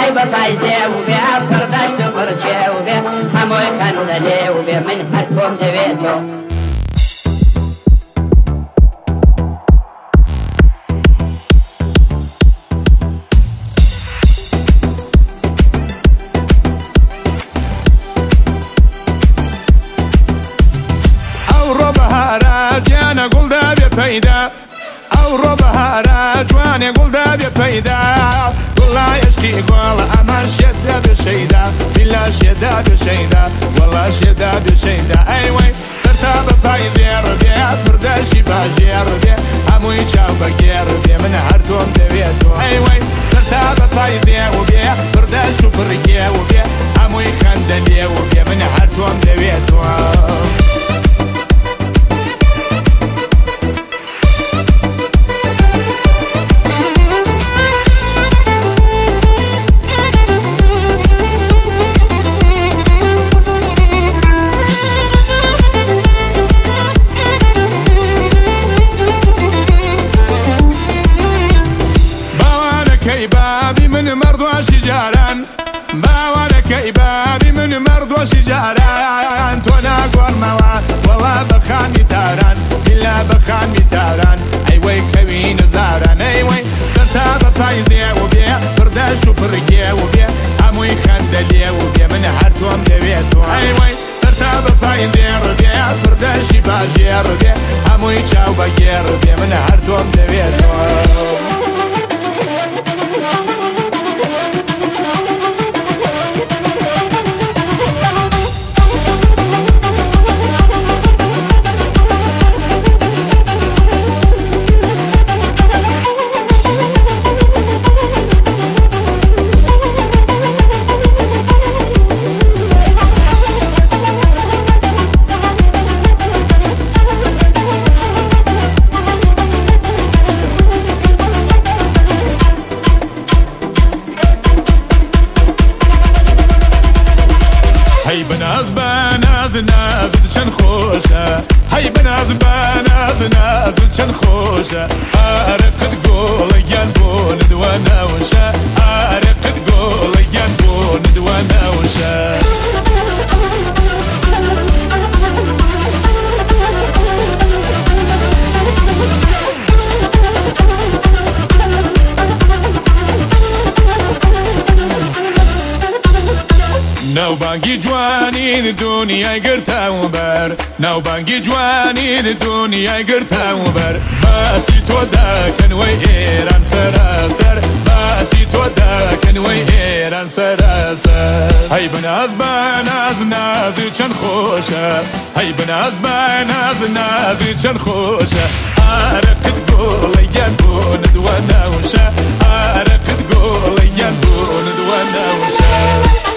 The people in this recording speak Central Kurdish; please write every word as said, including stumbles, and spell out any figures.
هەمووی بەپایزێ و بێ پڕدەشت و پڕچێ و بێ هەمووی خەندە لێ و بێ من هەر تۆم دەوێتەوە جانا قول دا بيدا او ربها جواني قول دا بيدا والله يشكي قول اما شدا بشيدا بالله شدا بشيدا والله شدا بشيدا ايوي سرتا بفايدير بيا فرداشي باجير بيا اموي جاو بغير بيا من هردوم دويتو ايوي سرتا بفايدير بيا فرداشو برغير بيا اموي خندلي بيا من هردوم دويتو بابي من مرض وشجاران باورك بابي من مرض وشجاران تونا قول مواد والله بخاني تاران بالله بخاني تاران ايوي كوين زاران ايوي سرتا بفايزي وبيع فرداش وفرقيا وبيع اموي خندلي وبيع من هرتوم دويتو ايوي سرتا بفايزي وبيع فرداش باجي وبيع اموي جاو بغير وبيع من هرتوم دويتو هاي بناز بناز ناز شن خوشة هاي بناز بناز ناز شن خوشة أرق تقول ينبون دوانا وشا أرق تقول ينبون دوانا وشا ناو بانگی جوانی دنیای گرتا و بر ناو بانگی جوانی دنیای گرتا و بر باسی تو دکن و ایران سراسر باسی تو دکن و ایران سراسر هی بناز بناز نازی چند خوشه هی بناز بناز نازی چند خوشه عرقت قول ينبون دوانا وشا عرقت قول ينبون دوانا وشا